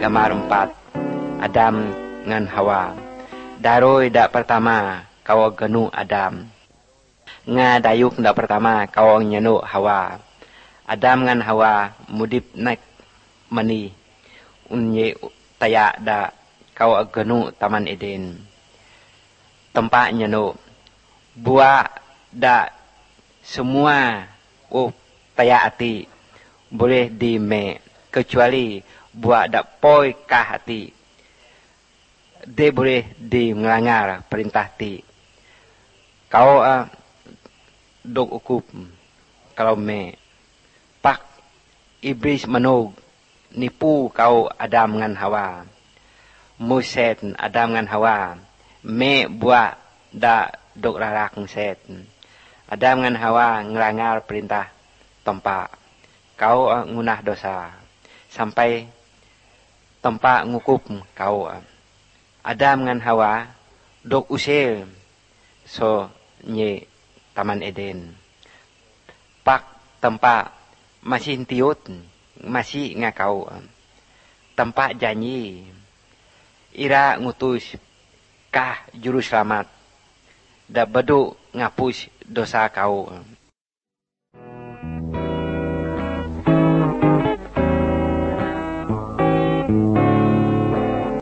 gambar 4. Adam ngan Hawa. Daroy da pertama kau genu Adam. Nga dayuk da pertama kau nyenu Hawa. Adam ngan Hawa mudip naik mani. Unye taya da kau genu Taman Eden. Tempat nyenu. Buah da semua taya hati boleh dime kecuali buat dak poi kah hati dia boleh di melanggar perintah ti kau dok ukup kalau me pak iblis manog nipu kau Adam ngan Hawa muset Adam ngan Hawa me buat dak dok rarak set Adam ngan Hawa ngelanggar perintah tempat kau ngunah dosa sampai tempat ngukup kau Adam ngan Hawa dok usir so nye Taman Eden pak tempat masih tiut masih ngakau tempat janji ira ngutus kah juru selamat da bedu ngapus dosa kau